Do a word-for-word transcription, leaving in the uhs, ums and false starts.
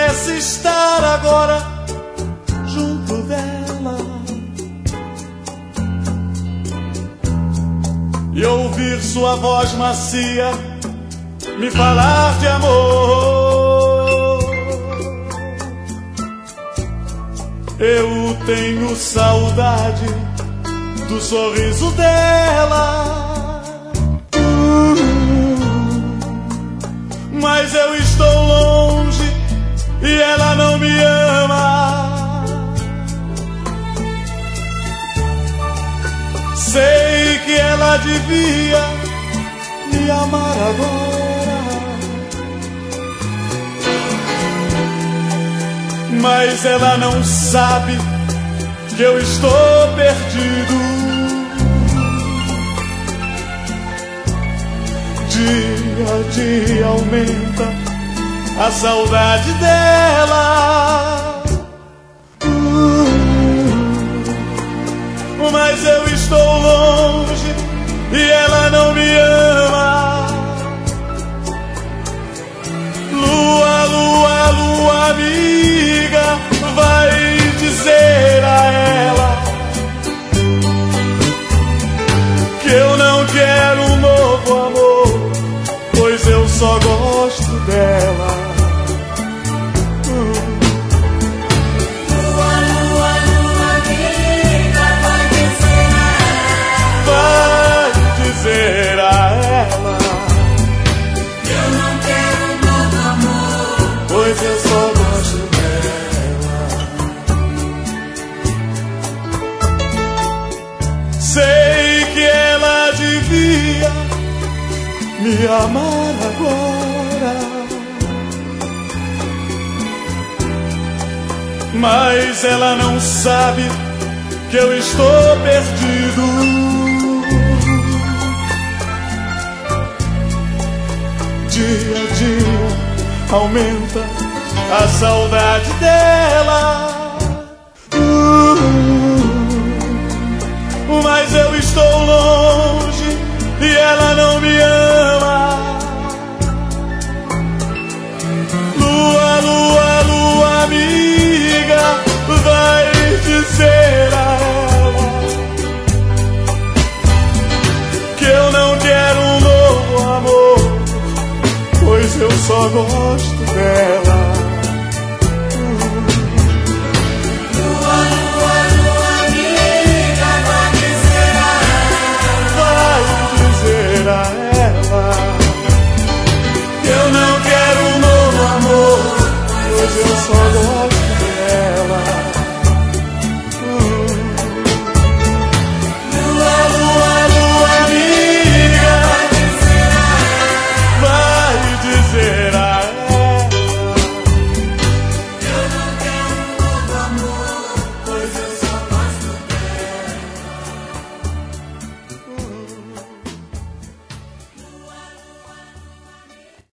pudesse estar agora junto dela e ouvir sua voz macia me falar de amor. Eu tenho saudade do sorriso dela, mas eu estou longe e ela não me ama. Sei que ela devia me amar agora, mas ela não sabe que eu estou perdido. Dia a dia aumenta a saudade dela, uh, mas eu estou longe e ela não me ama. Lua, lua, lua amiga, vai dizer a ela que eu não quero um novo amor, pois eu só gosto dela. uh. Lua, lua, lua amiga, vai dizer a ela, Vai dizer a ela que eu não quero um novo amor, pois eu só gosto dela. Sei que ela devia me amar agora, mas ela não sabe que eu estou perdido. Dia a dia aumenta a saudade dela, uh, mas eu estou longe e ela não me ama. Lua, lua, lua amiga, vai dizer a ela que eu não quero um novo amor, pois eu só gosto dela.